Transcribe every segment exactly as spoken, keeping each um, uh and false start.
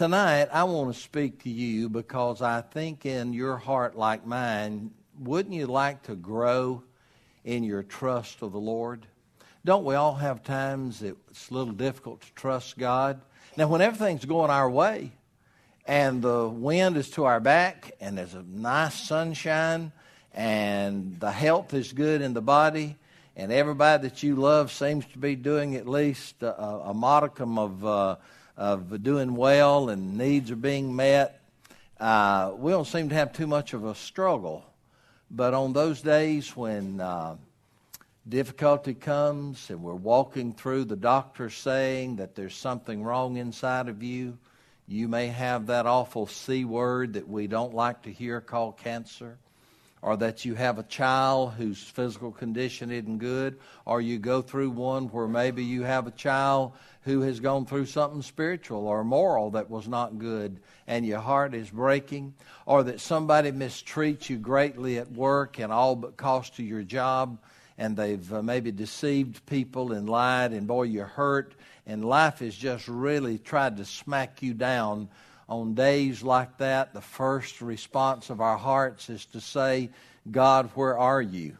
Tonight, I want to speak to you because I think in your heart like mine, wouldn't you like to grow in your trust of the Lord? Don't we all have times it's a little difficult to trust God? Now, when everything's going our way and the wind is to our back and there's a nice sunshine and the health is good in the body and everybody that you love seems to be doing at least a, a modicum of uh, of doing well and needs are being met, uh, we don't seem to have too much of a struggle. But on those days when uh, difficulty comes and we're walking through, the doctor saying that there's something wrong inside of you, you may have that awful C word that we don't like to hear called cancer, or that you have a child whose physical condition isn't good, or you go through one where maybe you have a child who has gone through something spiritual or moral that was not good and your heart is breaking, or that somebody mistreats you greatly at work and all but cost you your job, and they've uh, maybe deceived people and lied, and boy, you're hurt, and life has just really tried to smack you down. On days like that, the first response of our hearts is to say, God, where are you?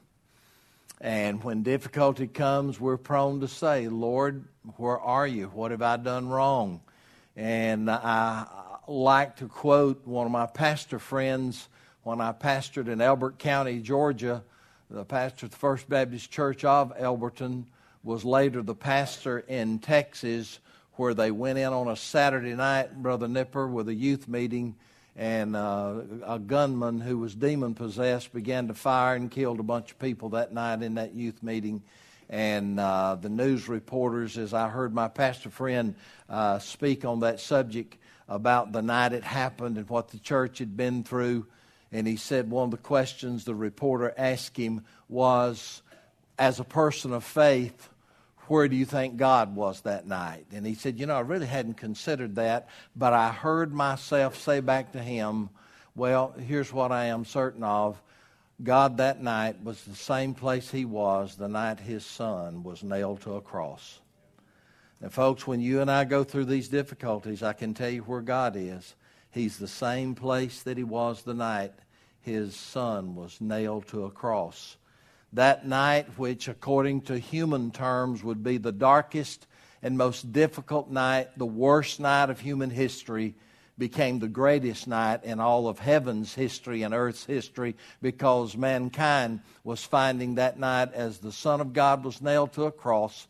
And when difficulty comes, we're prone to say, Lord, where are you? What have I done wrong? And I like to quote one of my pastor friends when I pastored in Elbert County, Georgia. The pastor of the First Baptist Church of Elberton was later the pastor in Texas, where they went in on a Saturday night, Brother Nipper, with a youth meeting, and uh, a gunman who was demon-possessed began to fire and killed a bunch of people that night in that youth meeting. And uh, the news reporters, as I heard my pastor friend uh, speak on that subject about the night it happened and what the church had been through, and he said one of the questions the reporter asked him was, as a person of faith, where do you think God was that night? And he said, you know, I really hadn't considered that, but I heard myself say back to him, well, here's what I am certain of. God that night was the same place he was the night his son was nailed to a cross. And folks, when you and I go through these difficulties, I can tell you where God is. He's the same place that he was the night his son was nailed to a cross. That night, which according to human terms would be the darkest and most difficult night, the worst night of human history, became the greatest night in all of heaven's history and earth's history, because mankind was finding that night, as the Son of God was nailed to a cross,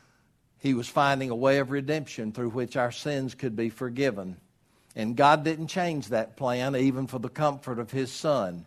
he was finding a way of redemption through which our sins could be forgiven. And God didn't change that plan even for the comfort of his Son.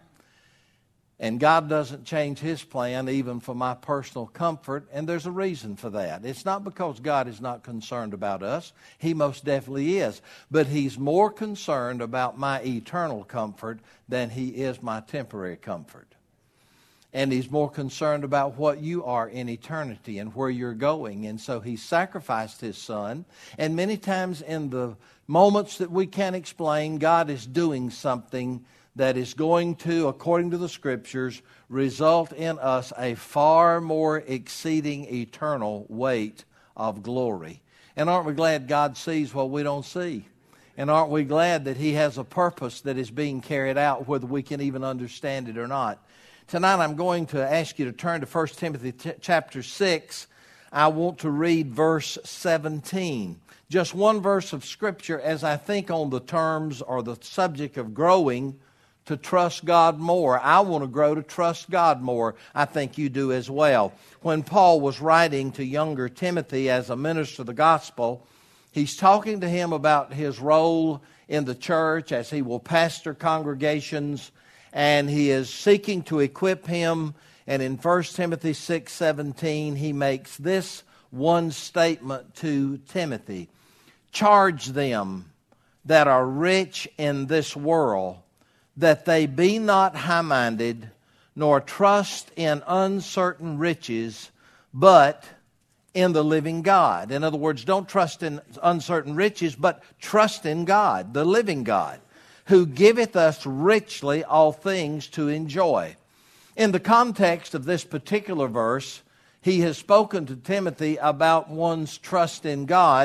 And God doesn't change his plan even for my personal comfort, and there's a reason for that. It's not because God is not concerned about us. He most definitely is. But he's more concerned about my eternal comfort than he is my temporary comfort. And he's more concerned about what you are in eternity and where you're going. And so he sacrificed his son. And many times in the moments that we can't explain, God is doing something that is going to, according to the Scriptures, result in us a far more exceeding eternal weight of glory. And aren't we glad God sees what we don't see? And aren't we glad that he has a purpose that is being carried out, whether we can even understand it or not? Tonight I'm going to ask you to turn to First Timothy t- chapter six. I want to read verse seventeen. Just one verse of Scripture as I think on the terms or the subject of growing to trust God more. I want to grow to trust God more. I think you do as well. When Paul was writing to younger Timothy as a minister of the gospel, he's talking to him about his role in the church as he will pastor congregations, and he is seeking to equip him. And in First Timothy six seventeen, he makes this one statement to Timothy: charge them that are rich in this world, that they be not high-minded, nor trust in uncertain riches, but in the living God. In other words, don't trust in uncertain riches, but trust in God, the living God, who giveth us richly all things to enjoy. In the context of this particular verse, he has spoken to Timothy about one's trust in God.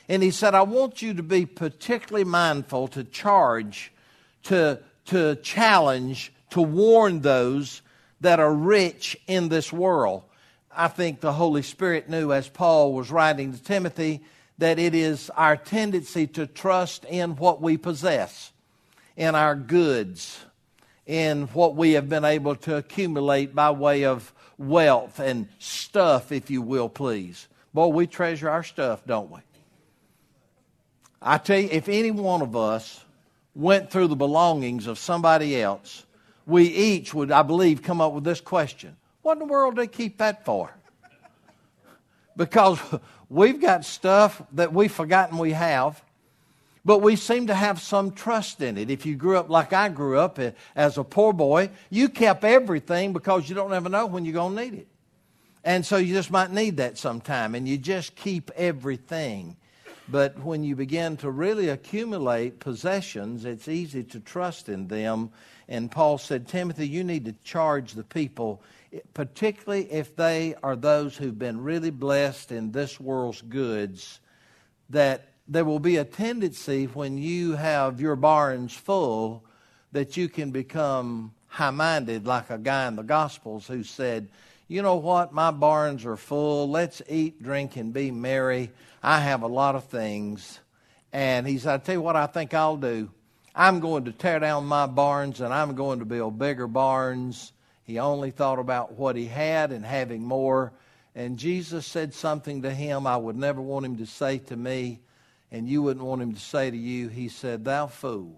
And he said, I want you to be particularly mindful to charge, to, to challenge, to warn those that are rich in this world. I think the Holy Spirit knew as Paul was writing to Timothy that it is our tendency to trust in what we possess, in our goods, in what we have been able to accumulate by way of wealth and stuff, if you will, please. Boy, we treasure our stuff, don't we? I tell you, if any one of us went through the belongings of somebody else, we each would, I believe, come up with this question. What in the world do they keep that for? Because we've got stuff that we've forgotten we have, but we seem to have some trust in it. If you grew up like I grew up as a poor boy, you kept everything because you don't ever know when you're going to need it. And so you just might need that sometime, and you just keep everything. But when you begin to really accumulate possessions, it's easy to trust in them. And Paul said, Timothy, you need to charge the people, particularly if they are those who've been really blessed in this world's goods, that there will be a tendency when you have your barns full that you can become high-minded, like a guy in the Gospels who said, you know what, my barns are full, let's eat, drink, and be merry. I have a lot of things. And he said, I tell you what I think I'll do. I'm going to tear down my barns and I'm going to build bigger barns. He only thought about what he had and having more. And Jesus said something to him I would never want him to say to me, and you wouldn't want him to say to you. He said, thou fool,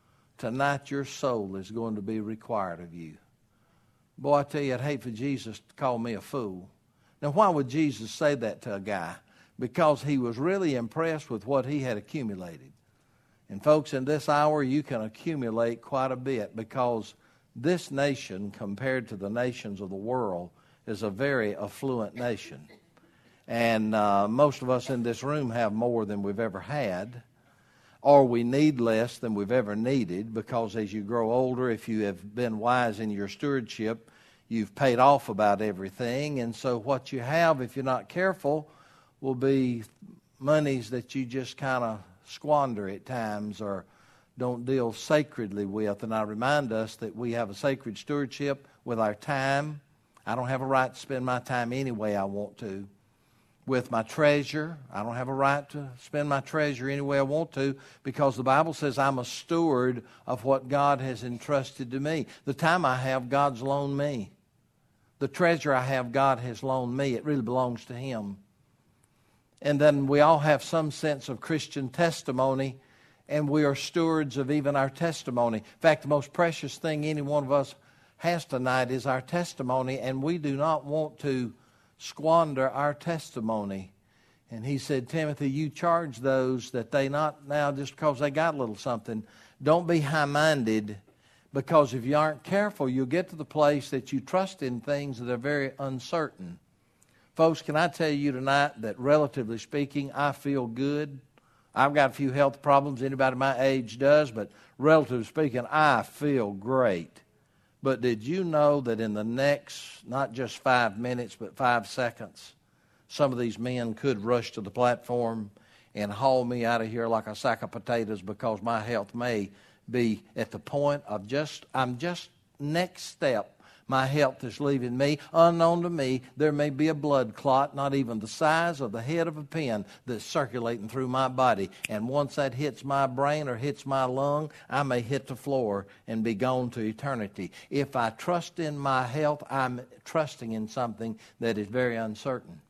tonight your soul is going to be required of you. Boy, I tell you, I'd hate for Jesus to call me a fool. Now, why would Jesus say that to a guy? Because he was really impressed with what he had accumulated. And folks, in this hour, you can accumulate quite a bit because this nation, compared to the nations of the world, is a very affluent nation. And uh, most of us in this room have more than we've ever had, or we need less than we've ever needed, because as you grow older, if you have been wise in your stewardship, you've paid off about everything. And so what you have, if you're not careful, will be monies that you just kind of squander at times or don't deal sacredly with. And I remind us that we have a sacred stewardship with our time. I don't have a right to spend my time any way I want to. With my treasure, I don't have a right to spend my treasure any way I want to, because the Bible says I'm a steward of what God has entrusted to me. The time I have, God's loaned me. The treasure I have, God has loaned me. It really belongs to Him. And then we all have some sense of Christian testimony, and we are stewards of even our testimony. In fact, the most precious thing any one of us has tonight is our testimony, and we do not want to squander our testimony. And he said, Timothy, you charge those that they not now just because they got a little something. Don't be high-minded, because if you aren't careful, you'll get to the place that you trust in things that are very uncertain. Folks, can I tell you tonight that relatively speaking, I feel good. I've got a few health problems. Anybody my age does, but relatively speaking, I feel great. But did you know that in the next, not just five minutes, but five seconds, some of these men could rush to the platform and haul me out of here like a sack of potatoes, because my health may be at the point of just, I'm just next step. My health is leaving me. Unknown to me, there may be a blood clot, not even the size of the head of a pin, that's circulating through my body. And once that hits my brain or hits my lung, I may hit the floor and be gone to eternity. If I trust in my health, I'm trusting in something that is very uncertain.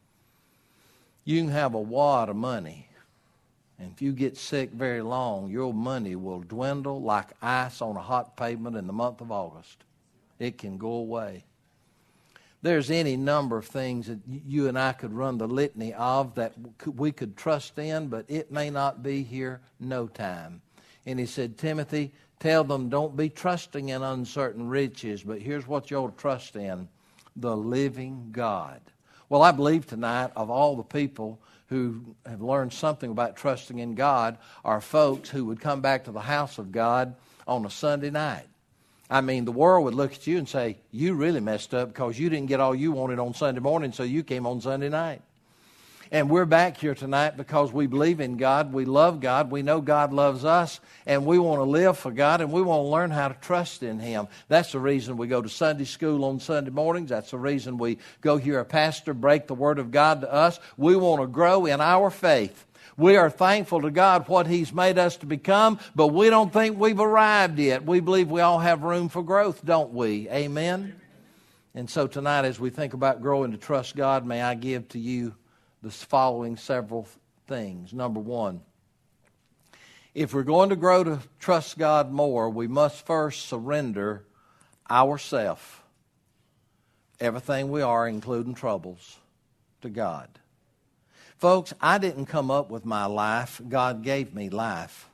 You can have a wad of money, and if you get sick very long, your money will dwindle like ice on a hot pavement in the month of August. It can go away. There's any number of things that you and I could run the litany of that we could trust in, but it may not be here no time. And he said, Timothy, tell them don't be trusting in uncertain riches, but here's what you'll trust in, the living God. Well, I believe tonight of all the people who have learned something about trusting in God are folks who would come back to the house of God on a Sunday night. I mean, the world would look at you and say, you really messed up because you didn't get all you wanted on Sunday morning, so you came on Sunday night. And we're back here tonight because we believe in God, we love God, we know God loves us, and we want to live for God, and we want to learn how to trust in Him. That's the reason we go to Sunday school on Sunday mornings. That's the reason we go hear a pastor break the Word of God to us. We want to grow in our faith. We are thankful to God what He's made us to become, but we don't think we've arrived yet. We believe we all have room for growth, don't we? Amen? And so tonight, as we think about growing to trust God, may I give to you the following several things. Number one, if we're going to grow to trust God more, we must first surrender ourselves, everything we are, including troubles, to God. Folks, I didn't come up with my life. God gave me life.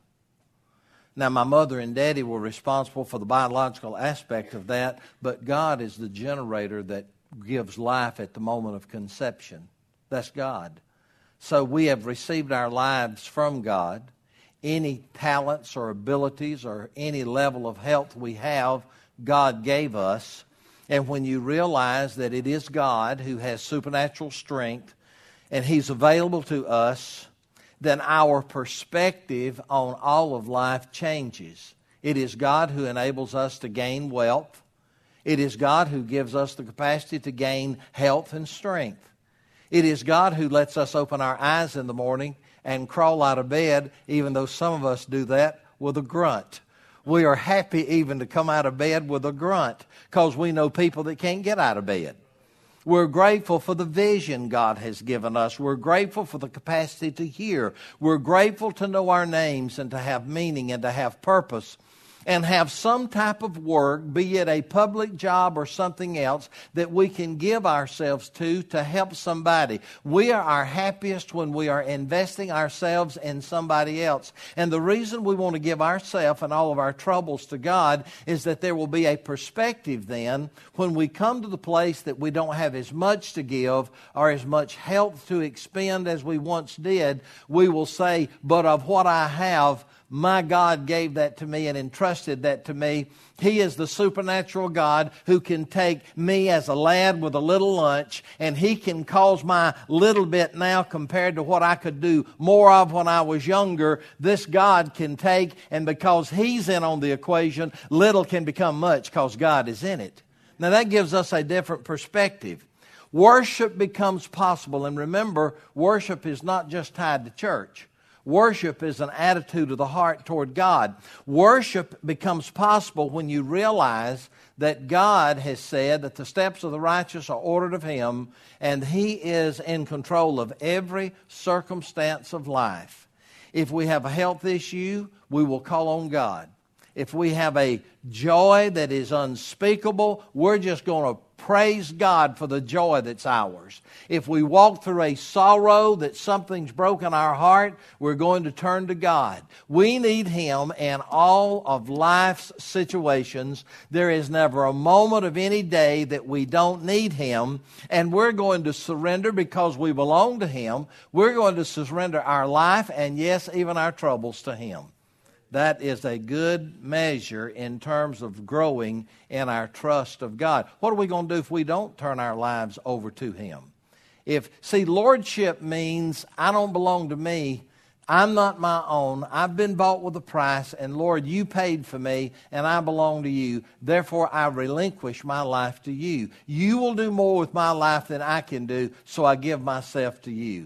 Now, my mother and daddy were responsible for the biological aspect of that, but God is the generator that gives life at the moment of conception. That's God. So we have received our lives from God. Any talents or abilities or any level of health we have, God gave us. And when you realize that it is God who has supernatural strength and He's available to us, then our perspective on all of life changes. It is God who enables us to gain wealth. It is God who gives us the capacity to gain health and strength. It is God who lets us open our eyes in the morning and crawl out of bed, even though some of us do that with a grunt. We are happy even to come out of bed with a grunt because we know people that can't get out of bed. We're grateful for the vision God has given us. We're grateful for the capacity to hear. We're grateful to know our names and to have meaning and to have purpose and have some type of work, be it a public job or something else, that we can give ourselves to to help somebody. We are our happiest when we are investing ourselves in somebody else. And the reason we want to give ourselves and all of our troubles to God is that there will be a perspective then when we come to the place that we don't have as much to give or as much health to expend as we once did. We will say, but of what I have, my God gave that to me and entrusted that to me. He is the supernatural God who can take me as a lad with a little lunch, and He can cause my little bit now compared to what I could do more of when I was younger. This God can take, and because He's in on the equation, little can become much because God is in it. Now that gives us a different perspective. Worship becomes possible, and remember, worship is not just tied to church. Worship is an attitude of the heart toward God. Worship becomes possible when you realize that God has said that the steps of the righteous are ordered of Him, and He is in control of every circumstance of life. If we have a health issue, we will call on God. If we have a joy that is unspeakable, we're just going to praise God for the joy that's ours. If we walk through a sorrow that something's broken our heart, we're going to turn to God. We need Him in all of life's situations. There is never a moment of any day that we don't need Him, and we're going to surrender because we belong to Him. We're going to surrender our life and, yes, even our troubles to Him. That is a good measure in terms of growing in our trust of God. What are we going to do if we don't turn our lives over to Him? If, see, lordship means I don't belong to me. I'm not my own. I've been bought with a price, and Lord, you paid for me, and I belong to you. Therefore, I relinquish my life to you. You will do more with my life than I can do, so I give myself to you.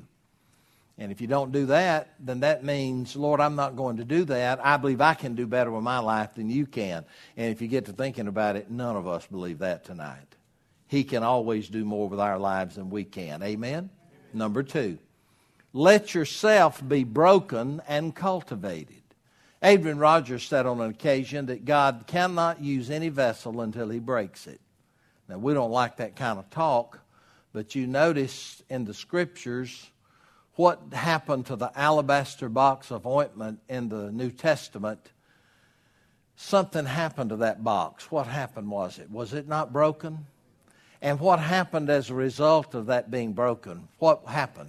And if you don't do that, then that means, Lord, I'm not going to do that. I believe I can do better with my life than you can. And if you get to thinking about it, none of us believe that tonight. He can always do more with our lives than we can. Amen? Amen. Number two, let yourself be broken and cultivated. Adrian Rogers said on an occasion that God cannot use any vessel until He breaks it. Now, we don't like that kind of talk, but you notice in the Scriptures what happened to the alabaster box of ointment in the New Testament. Something happened to that box. What happened was it? Was it not broken? And what happened as a result of that being broken? What happened?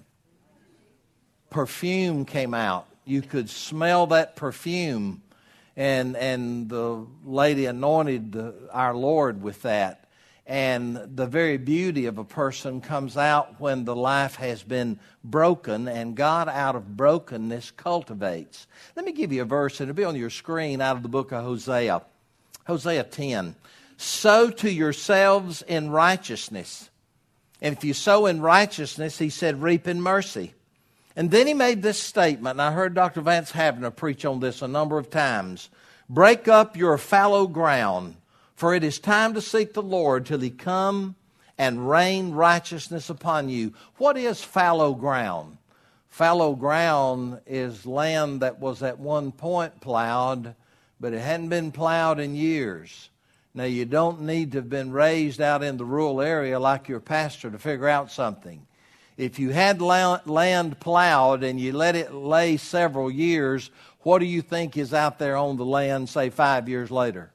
Perfume came out. You could smell that perfume. And, and the lady anointed the, our Lord with that. And the very beauty of a person comes out when the life has been broken, and God out of brokenness cultivates. Let me give you a verse, and it'll be on your screen, out of the book of Hosea. Hosea ten. Sow to yourselves in righteousness. And if you sow in righteousness, he said, reap in mercy. And then he made this statement, and I heard Doctor Vance Havner preach on this a number of times. Break up your fallow ground, for it is time to seek the Lord till he come and rain righteousness upon you. What is fallow ground? Fallow ground is land that was at one point plowed, but it hadn't been plowed in years. Now, you don't need to have been raised out in the rural area like your pastor to figure out something. If you had land plowed and you let it lay several years, what do you think is out there on the land, say, five years later?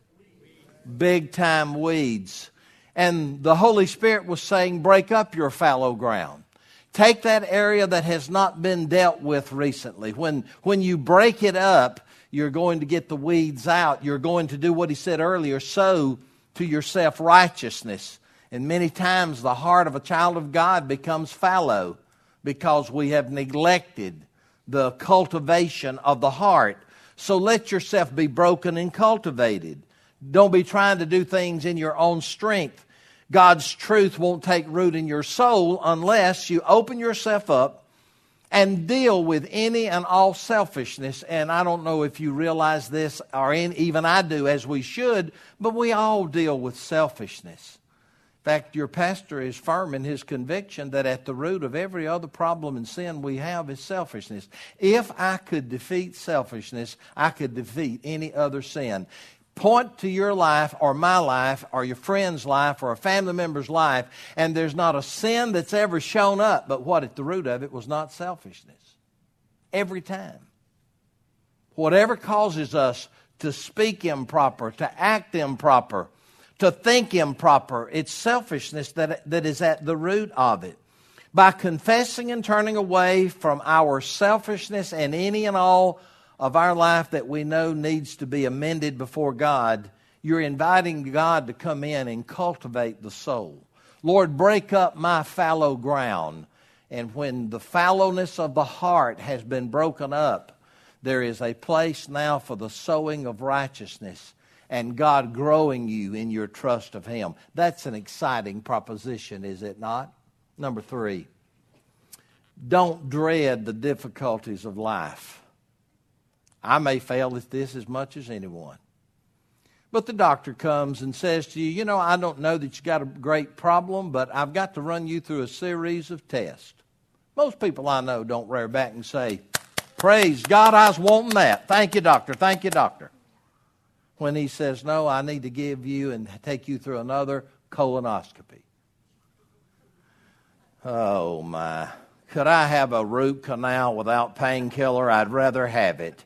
Big time weeds. And the Holy Spirit was saying, break up your fallow ground. Take that area that has not been dealt with recently. When, when you break it up, you're going to get the weeds out. You're going to do what he said earlier, sow to yourself righteousness. And many times the heart of a child of God becomes fallow because we have neglected the cultivation of the heart. So let yourself be broken and cultivated. Don't be trying to do things in your own strength. God's truth won't take root in your soul unless you open yourself up and deal with any and all selfishness. And I don't know if you realize this, or even I do, as we should, but we all deal with selfishness. In fact, your pastor is firm in his conviction that at the root of every other problem and sin we have is selfishness. If I could defeat selfishness, I could defeat any other sin. Point to your life or my life or your friend's life or a family member's life, and there's not a sin that's ever shown up, but what at the root of it was not selfishness. Every time. Whatever causes us to speak improper, to act improper, to think improper, it's selfishness that, that is at the root of it. By confessing and turning away from our selfishness and any and all of our life that we know needs to be amended before God, you're inviting God to come in and cultivate the soul. Lord, break up my fallow ground. And when the fallowness of the heart has been broken up, there is a place now for the sowing of righteousness and God growing you in your trust of him. That's an exciting proposition, is it not? Number three, don't dread the difficulties of life. I may fail at this as much as anyone. But the doctor comes and says to you, you know, I don't know that you got a great problem, but I've got to run you through a series of tests. Most people I know don't rear back and say, praise God, I was wanting that. Thank you, doctor. Thank you, doctor. When he says, no, I need to give you and take you through another colonoscopy. Oh, my. Could I have a root canal without painkiller? I'd rather have it.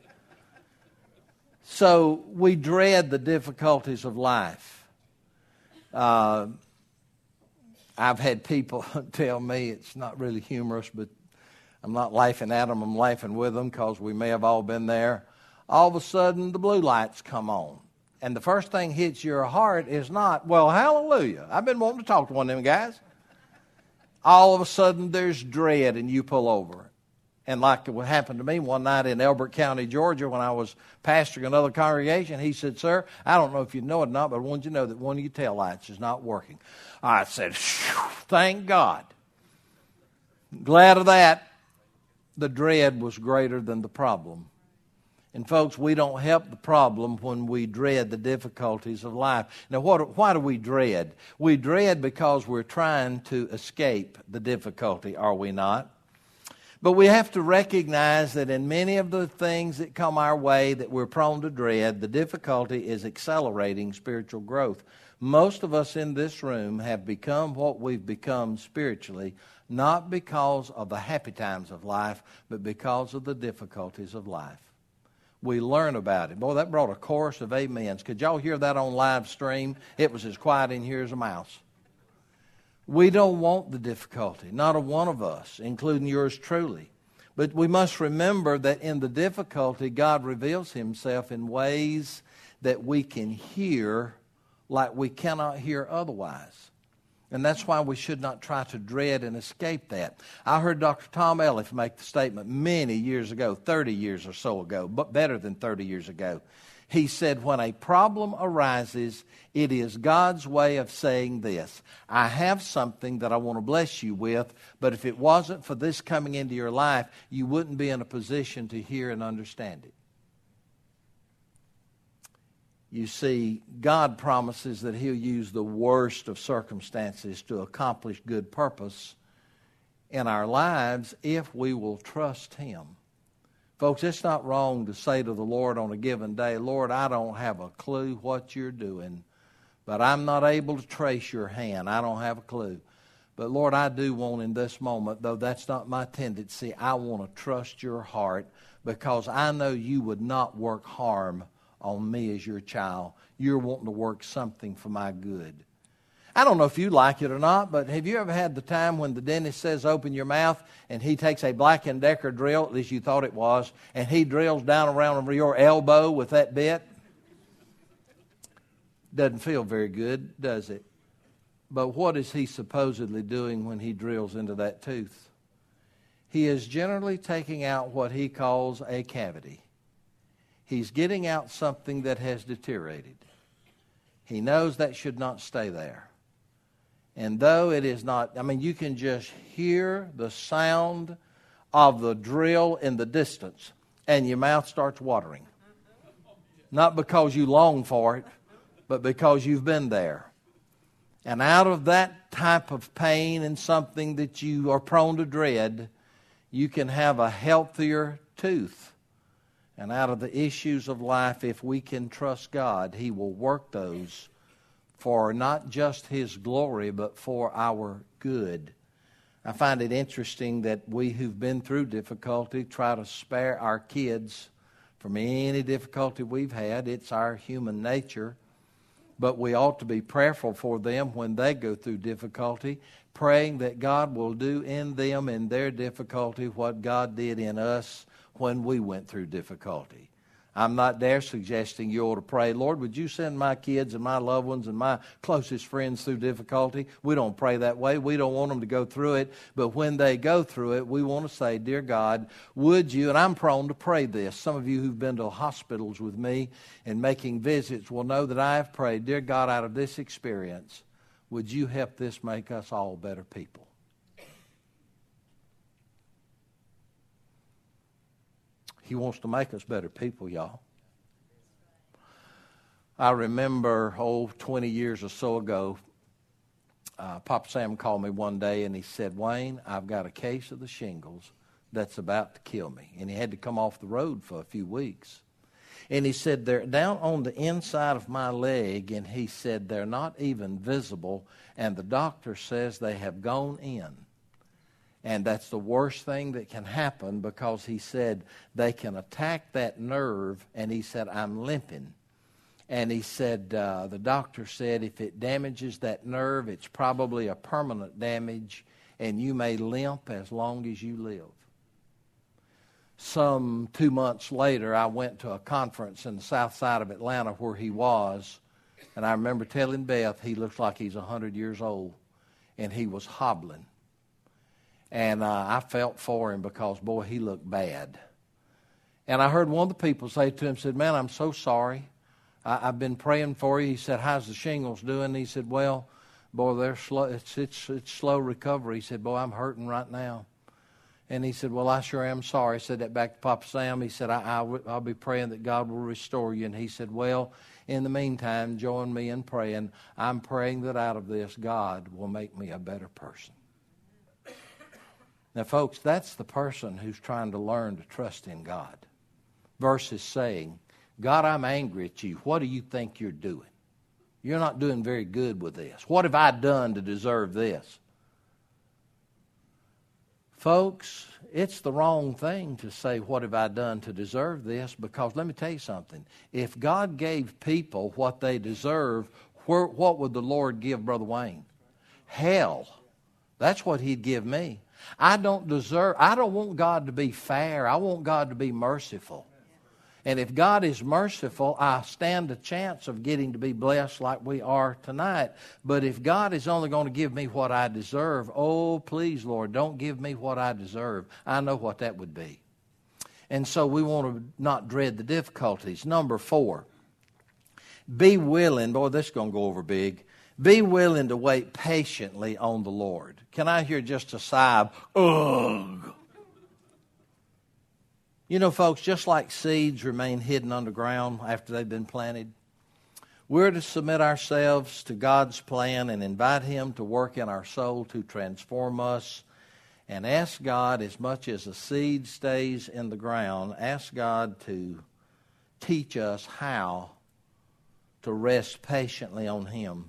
So we dread the difficulties of life. Uh, I've had people tell me, it's not really humorous, but I'm not laughing at them, I'm laughing with them because we may have all been there. All of a sudden, the blue lights come on. And the first thing hits your heart is not, well, hallelujah, I've been wanting to talk to one of them guys. All of a sudden, there's dread and you pull over. And like what happened to me one night in Elbert County, Georgia, when I was pastoring another congregation, he said, sir, I don't know if you know it or not, but I want you to know that one of your taillights is not working. I said, thank God. Glad of that. The dread was greater than the problem. And folks, we don't help the problem when we dread the difficulties of life. Now, what, why do we dread? We dread because we're trying to escape the difficulty, are we not? But we have to recognize that in many of the things that come our way that we're prone to dread, the difficulty is accelerating spiritual growth. Most of us in this room have become what we've become spiritually, not because of the happy times of life, but because of the difficulties of life. We learn about it. Boy, that brought a chorus of amens. Could y'all hear that on live stream? It was as quiet in here as a mouse. We don't want the difficulty, not a one of us, including yours truly. But we must remember that in the difficulty, God reveals himself in ways that we can hear like we cannot hear otherwise. And that's why we should not try to dread and escape that. I heard Doctor Tom Elliff make the statement many years ago, thirty years or so ago, but better than thirty years ago. He said, when a problem arises, it is God's way of saying this: I have something that I want to bless you with, but if it wasn't for this coming into your life, you wouldn't be in a position to hear and understand it. You see, God promises that He'll use the worst of circumstances to accomplish good purpose in our lives if we will trust Him. Folks, it's not wrong to say to the Lord on a given day, Lord, I don't have a clue what you're doing, but I'm not able to trace your hand. I don't have a clue. But Lord, I do want in this moment, though that's not my tendency, I want to trust your heart because I know you would not work harm on me as your child. You're wanting to work something for my good. I don't know if you like it or not, but have you ever had the time when the dentist says open your mouth and he takes a Black and Decker drill, at least you thought it was, and he drills down around your elbow with that bit? Doesn't feel very good, does it? But what is he supposedly doing when he drills into that tooth? He is generally taking out what he calls a cavity. He's getting out something that has deteriorated. He knows that should not stay there. And though it is not, I mean, you can just hear the sound of the drill in the distance, and your mouth starts watering. Not because you long for it, but because you've been there. And out of that type of pain and something that you are prone to dread, you can have a healthier tooth. And out of the issues of life, if we can trust God, He will work those for not just His glory, but for our good. I find it interesting that we who've been through difficulty try to spare our kids from any difficulty we've had. It's our human nature. But we ought to be prayerful for them when they go through difficulty, praying that God will do in them in their difficulty what God did in us when we went through difficulty. I'm not there suggesting you ought to pray, Lord, would you send my kids and my loved ones and my closest friends through difficulty? We don't pray that way. We don't want them to go through it. But when they go through it, we want to say, dear God, would you, and I'm prone to pray this. Some of you who've been to hospitals with me and making visits will know that I have prayed, dear God, out of this experience, would you help this make us all better people? He wants to make us better people, y'all. I remember, oh, twenty years or so ago, uh, Papa Sam called me one day and he said, Wayne, I've got a case of the shingles that's about to kill me. And he had to come off the road for a few weeks. And he said, they're down on the inside of my leg, and he said, they're not even visible, and the doctor says they have gone in. And that's the worst thing that can happen because he said they can attack that nerve, and he said, I'm limping. And he said, uh, the doctor said if it damages that nerve, it's probably a permanent damage, and you may limp as long as you live. Some two months later, I went to a conference in the south side of Atlanta where he was, and I remember telling Beth he looks like he's one hundred years old, and he was hobbling. And uh, I felt for him because, boy, he looked bad. And I heard one of the people say to him, said, man, I'm so sorry. I, I've been praying for you. He said, how's the shingles doing? And he said, well, boy, they're slow. It's, it's, it's slow recovery. He said, boy, I'm hurting right now. And he said, well, I sure am sorry. I said that back to Papa Sam. He said, I, I, I'll be praying that God will restore you. And he said, well, in the meantime, join me in praying. I'm praying that out of this, God will make me a better person. Now, folks, that's the person who's trying to learn to trust in God versus saying, God, I'm angry at you. What do you think you're doing? You're not doing very good with this. What have I done to deserve this? Folks, it's the wrong thing to say, what have I done to deserve this? Because let me tell you something. If God gave people what they deserve, where, what would the Lord give Brother Wayne? Hell. That's what He'd give me. I don't deserve, I don't want God to be fair. I want God to be merciful. And if God is merciful, I stand a chance of getting to be blessed like we are tonight. But if God is only going to give me what I deserve, oh, please, Lord, don't give me what I deserve. I know what that would be. And so we want to not dread the difficulties. Number four, be willing. Boy, this is going to go over big. Be willing to wait patiently on the Lord. Can I hear just a sigh of, ugh? You know, folks, just like seeds remain hidden underground after they've been planted, we're to submit ourselves to God's plan and invite Him to work in our soul to transform us, and ask God, as much as a seed stays in the ground, ask God to teach us how to rest patiently on Him.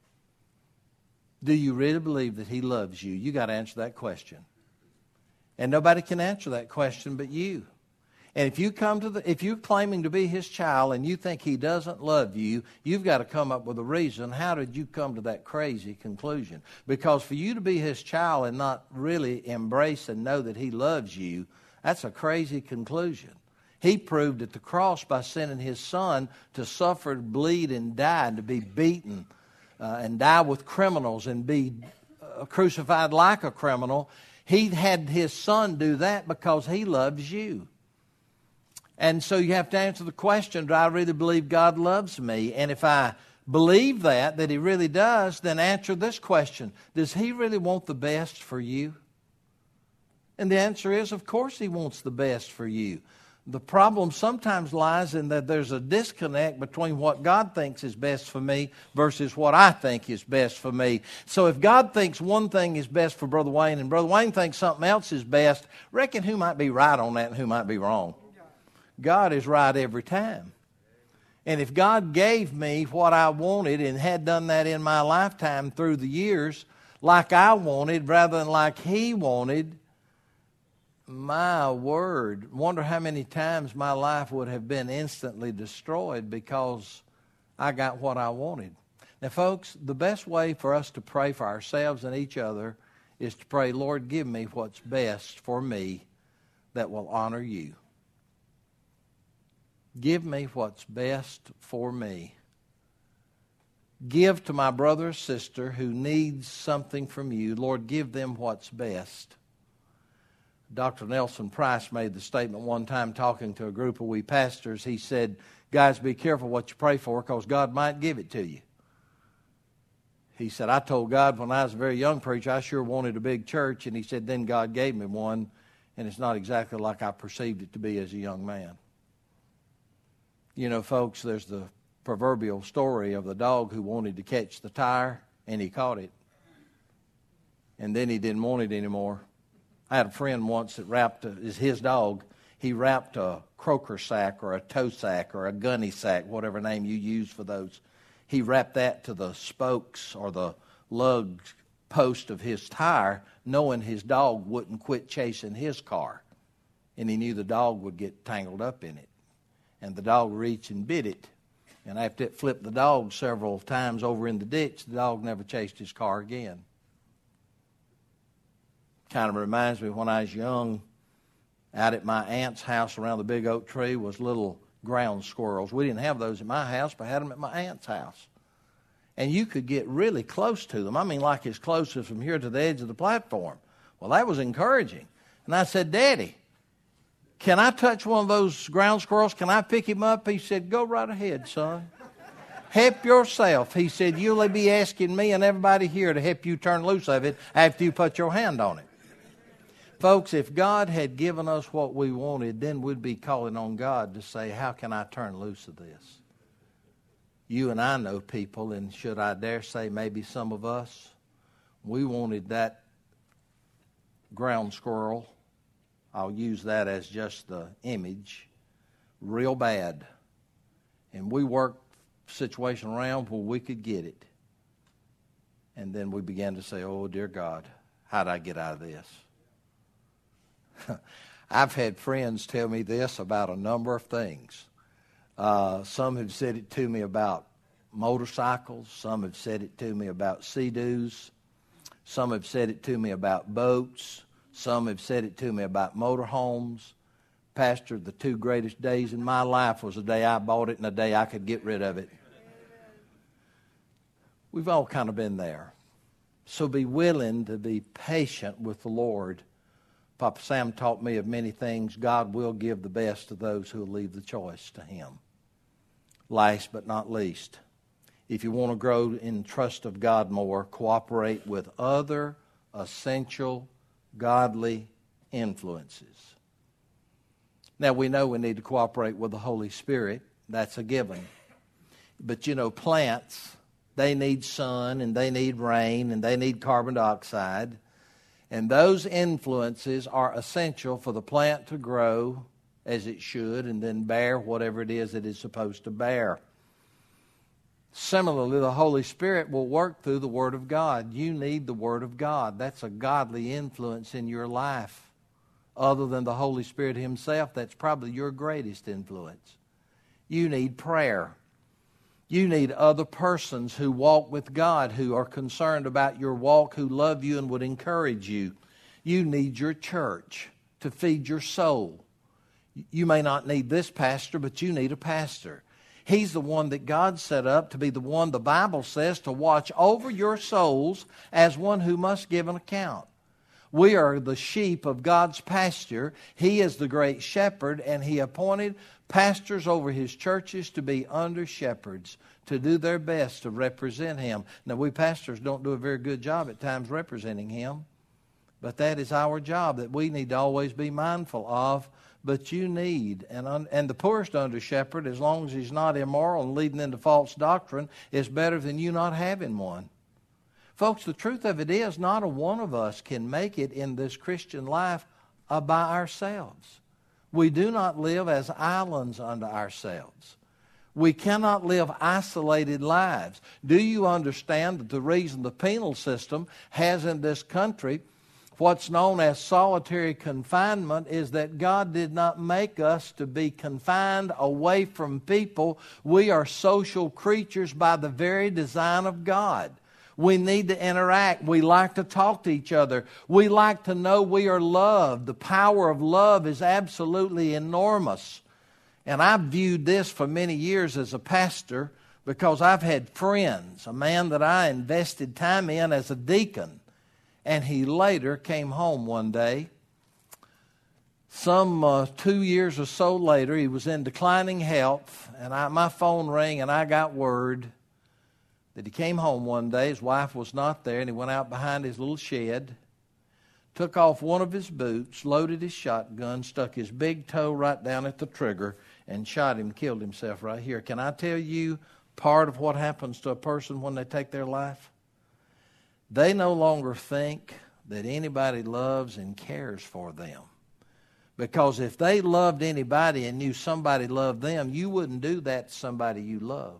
Do you really believe that He loves you? You got to answer that question. And nobody can answer that question but you. And if you come to the, if you're claiming to be His child and you think He doesn't love you, you've got to come up with a reason. How did you come to that crazy conclusion? Because for you to be His child and not really embrace and know that He loves you, that's a crazy conclusion. He proved at the cross by sending His Son to suffer, bleed, and die, and to be beaten uh, and die with criminals and be uh, crucified like a criminal. He had His Son do that because He loves you. And so you have to answer the question, do I really believe God loves me? And if I believe that, that He really does, then answer this question. Does He really want the best for you? And the answer is, of course He wants the best for you. The problem sometimes lies in that there's a disconnect between what God thinks is best for me versus what I think is best for me. So if God thinks one thing is best for Brother Wayne and Brother Wayne thinks something else is best, reckon who might be right on that and who might be wrong? God is right every time. And if God gave me what I wanted and had done that in my lifetime through the years, like I wanted rather than like He wanted, my word, wonder how many times my life would have been instantly destroyed because I got what I wanted. Now, folks, the best way for us to pray for ourselves and each other is to pray, Lord, give me what's best for me that will honor You. Give me what's best for me. Give to my brother or sister who needs something from You. Lord, give them what's best. Doctor Nelson Price made the statement one time talking to a group of we pastors. He said, guys, be careful what you pray for because God might give it to you. He said, I told God when I was a very young preacher, I sure wanted a big church. And he said, then God gave me one, and it's not exactly like I perceived it to be as a young man. You know, folks, there's the proverbial story of the dog who wanted to catch the tire, and he caught it. And then he didn't want it anymore. I had a friend once that wrapped, a, is his dog, he wrapped a croaker sack or a toe sack or a gunny sack, whatever name you use for those. He wrapped that to the spokes or the lug post of his tire, knowing his dog wouldn't quit chasing his car. And he knew the dog would get tangled up in it. And the dog reached and bit it. And after it flipped the dog several times over in the ditch, the dog never chased his car again. Kind of reminds me when I was young, out at my aunt's house around the big oak tree was little ground squirrels. We didn't have those at my house, but I had them at my aunt's house. And you could get really close to them. I mean, like as close as from here to the edge of the platform. Well, that was encouraging. And I said, Daddy, can I touch one of those ground squirrels? Can I pick him up? He said, go right ahead, son. Help yourself. He said, you'll be asking me and everybody here to help you turn loose of it after you put your hand on it. Folks, if God had given us what we wanted, then we'd be calling on God to say, how can I turn loose of this? You and I know people, and should I dare say maybe some of us, we wanted that ground squirrel. I'll use that as just the image, real bad. And we worked the situation around where we could get it. And then we began to say, oh, dear God, how did I get out of this? I've had friends tell me this about a number of things. Uh, some have said it to me about motorcycles. Some have said it to me about Sea-Doos. Some have said it to me about boats. Some have said it to me about motorhomes. Pastor, the two greatest days in my life was the day I bought it and the day I could get rid of it. We've all kind of been there. So be willing to be patient with the Lord. Papa Sam taught me of many things. God will give the best to those who will leave the choice to Him. Last but not least, if you want to grow in trust of God more, cooperate with other essential godly influences. Now, we know we need to cooperate with the Holy Spirit. That's a given. But, you know, plants, they need sun and they need rain and they need carbon dioxide. And those influences are essential for the plant to grow as it should and then bear whatever it is it is supposed to bear. Similarly, the Holy Spirit will work through the Word of God. You need the Word of God. That's a godly influence in your life. Other than the Holy Spirit Himself, that's probably your greatest influence. You need prayer. You need other persons who walk with God, who are concerned about your walk, who love you and would encourage you. You need your church to feed your soul. You may not need this pastor, but you need a pastor. He's the one that God set up to be the one, the Bible says, to watch over your souls as one who must give an account. We are the sheep of God's pasture. He is the great shepherd, and He appointed pastors over His churches to be under shepherds, to do their best to represent Him. Now, we pastors don't do a very good job at times representing Him, but that is our job that we need to always be mindful of. But you need, and, un, and the poorest under shepherd, as long as he's not immoral and leading into false doctrine, is better than you not having one. Folks, the truth of it is, not a one of us can make it in this Christian life uh, by ourselves. We do not live as islands unto ourselves. We cannot live isolated lives. Do you understand that the reason the penal system has in this country what's known as solitary confinement is that God did not make us to be confined away from people. We are social creatures by the very design of God. We need to interact. We like to talk to each other. We like to know we are loved. The power of love is absolutely enormous. And I've viewed this for many years as a pastor because I've had friends, a man that I invested time in as a deacon, and he later came home one day. Some uh, two years or so later, he was in declining health, and I, my phone rang, and I got word that he came home one day. His wife was not there, and he went out behind his little shed, took off one of his boots, loaded his shotgun, stuck his big toe right down at the trigger, and shot him, killed himself right here. Can I tell you part of what happens to a person when they take their life? They no longer think that anybody loves and cares for them. Because if they loved anybody and knew somebody loved them, you wouldn't do that to somebody you love.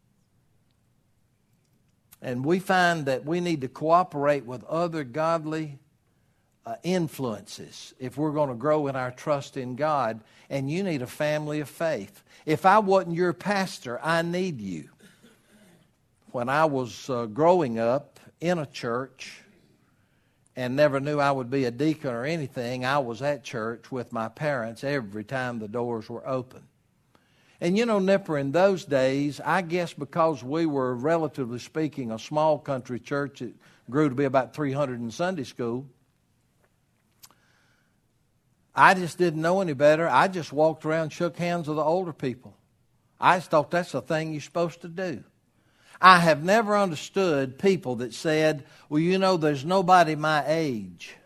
And we find that we need to cooperate with other godly uh, influences if we're going to grow in our trust in God. And you need a family of faith. If I wasn't your pastor, I need you. When I was uh, growing up in a church and never knew I would be a deacon or anything, I was at church with my parents every time the doors were open. And you know, Nipper, in those days, I guess because we were, relatively speaking, a small country church that grew to be about three hundred in Sunday school, I just didn't know any better. I just walked around and shook hands with the older people. I just thought that's the thing you're supposed to do. I have never understood people that said, well, you know, there's nobody my age.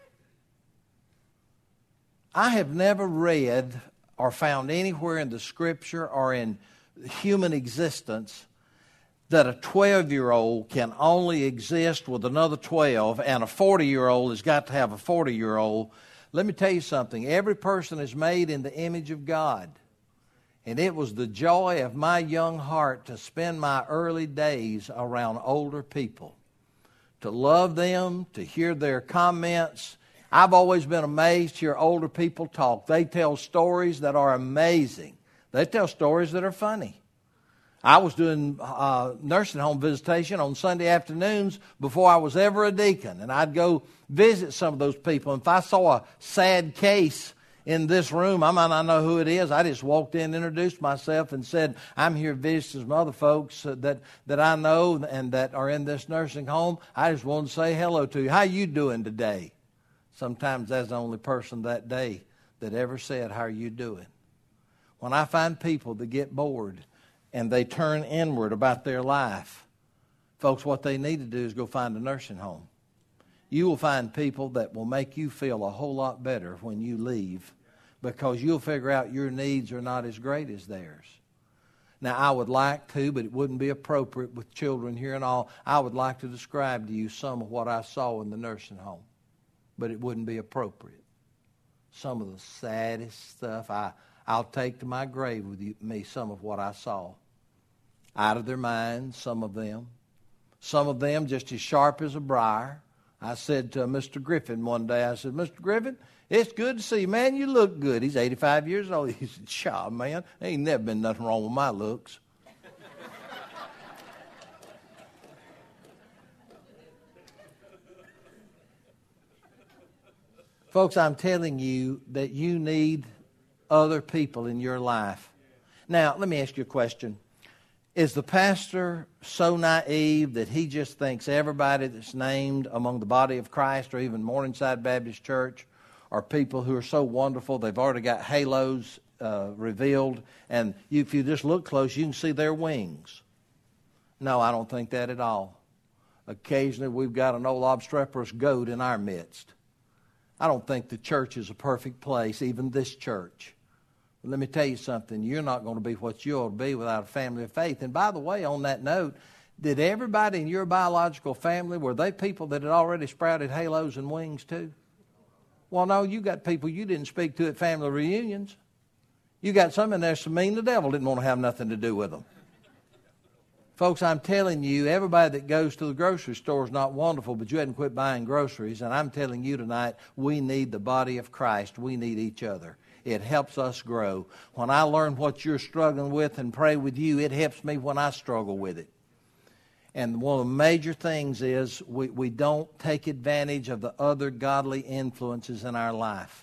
I have never read or found anywhere in the Scripture or in human existence that a twelve-year-old can only exist with another twelve and a forty-year-old has got to have a forty-year-old. Let me tell you something. Every person is made in the image of God. And it was the joy of my young heart to spend my early days around older people, to love them, to hear their comments. I've always been amazed to hear older people talk. They tell stories that are amazing. They tell stories that are funny. I was doing uh, nursing home visitation on Sunday afternoons before I was ever a deacon, and I'd go visit some of those people. And if I saw a sad case in this room, I might not know who it is. I just walked in, introduced myself, and said, I'm here visiting some other folks that, that I know and that are in this nursing home. I just wanted to say hello to you. How you doing today? Sometimes that's the only person that day that ever said, how are you doing? When I find people that get bored and they turn inward about their life, folks, what they need to do is go find a nursing home. You will find people that will make you feel a whole lot better when you leave, because you'll figure out your needs are not as great as theirs. Now, I would like to, but it wouldn't be appropriate with children here and all. I would like to describe to you some of what I saw in the nursing home, but it wouldn't be appropriate. Some of the saddest stuff, I, I'll take to my grave with you, me some of what I saw. Out of their minds, some of them. Some of them just as sharp as a briar. I said to Mister Griffin one day, I said, Mister Griffin, it's good to see you, man. You look good. He's eighty-five years old. He said, "Shaw, man, there ain't never been nothing wrong with my looks." Folks, I'm telling you that you need other people in your life. Now, let me ask you a question. Is the pastor so naive that he just thinks everybody that's named among the body of Christ, or even Morningside Baptist Church, are people who are so wonderful, they've already got halos uh, revealed, and you, if you just look close, you can see their wings? No, I don't think that at all. Occasionally we've got an old obstreperous goat in our midst. I don't think the church is a perfect place, even this church. But let me tell you something. You're not going to be what you ought to be without a family of faith. And by the way, on that note, did everybody in your biological family, were they people that had already sprouted halos and wings too? Well, no, you got people you didn't speak to at family reunions. You got some in there so mean the devil didn't want to have nothing to do with them. Folks, I'm telling you, everybody that goes to the grocery store is not wonderful, but you hadn't quit buying groceries. And I'm telling you tonight, we need the body of Christ. We need each other. It helps us grow. When I learn what you're struggling with and pray with you, it helps me when I struggle with it. And one of the major things is we, we don't take advantage of the other godly influences in our life.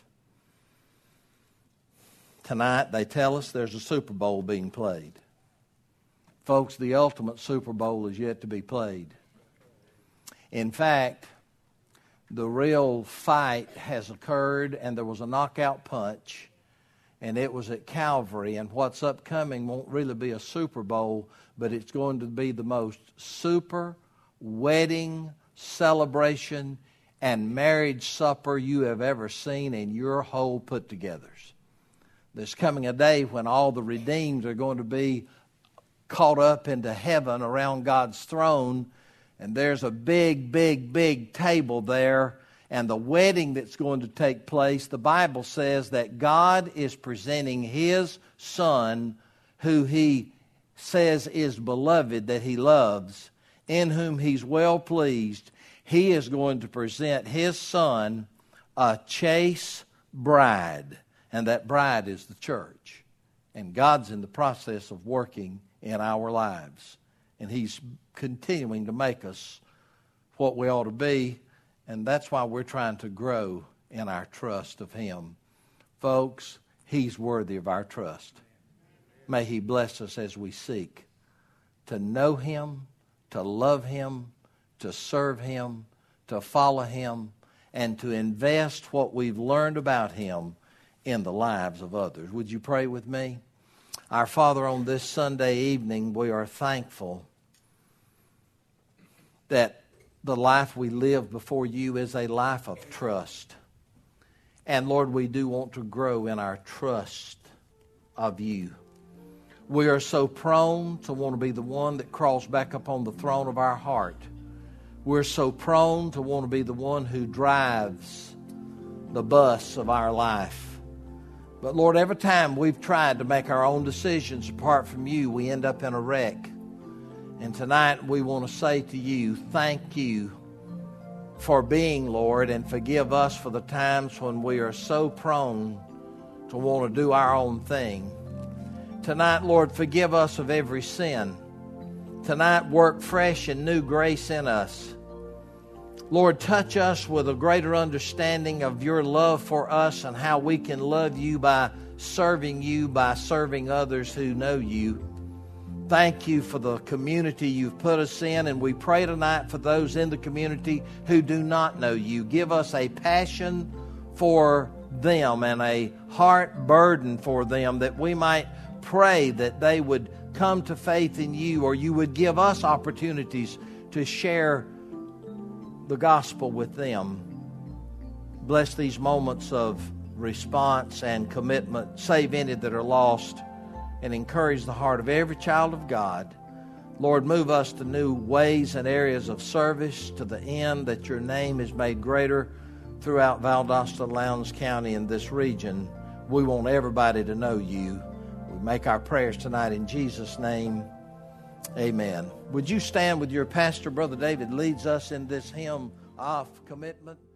Tonight, they tell us there's a Super Bowl being played. Folks, the ultimate Super Bowl is yet to be played. In fact, the real fight has occurred, and there was a knockout punch, and it was at Calvary. And what's upcoming won't really be a Super Bowl, but it's going to be the most super wedding celebration and marriage supper you have ever seen in your whole put-togethers. There's coming a day when all the redeemed are going to be caught up into heaven around God's throne, and there's a big, big, big table there, and the wedding that's going to take place, the Bible says that God is presenting His Son, who He says is beloved, that He loves, in whom He's well pleased. He is going to present His Son, a chaste bride, and that bride is the church. And God's in the process of working in our lives. And He's continuing to make us what we ought to be. And that's why we're trying to grow in our trust of Him. Folks, He's worthy of our trust. May He bless us as we seek to know Him, to love Him, to serve Him, to follow Him, and to invest what we've learned about Him in the lives of others. Would you pray with me? Our Father, on this Sunday evening, we are thankful that the life we live before You is a life of trust. And Lord, we do want to grow in our trust of You. We are so prone to want to be the one that crawls back up on the throne of our heart. We're so prone to want to be the one who drives the bus of our life. But Lord, every time we've tried to make our own decisions apart from You, we end up in a wreck. And tonight we want to say to You, thank You for being Lord, and forgive us for the times when we are so prone to want to do our own thing. Tonight, Lord, forgive us of every sin. Tonight, work fresh and new grace in us. Lord, touch us with a greater understanding of your love for us and how we can love you by serving you, by serving others who know you. Thank you for the community you've put us in, and we pray tonight for those in the community who do not know you. Give us a passion for them and a heart burden for them, that we might pray that they would come to faith in you, or you would give us opportunities to share the gospel with them. Bless these moments of response and commitment. Save any that are lost, and encourage the heart of every child of God. Lord, move us to new ways and areas of service, to the end that your name is made greater throughout Valdosta, Lowndes County, and this region. We want everybody to know you. We make our prayers tonight in Jesus' name. Amen. Would you stand with your pastor? Brother David leads us in this hymn of commitment.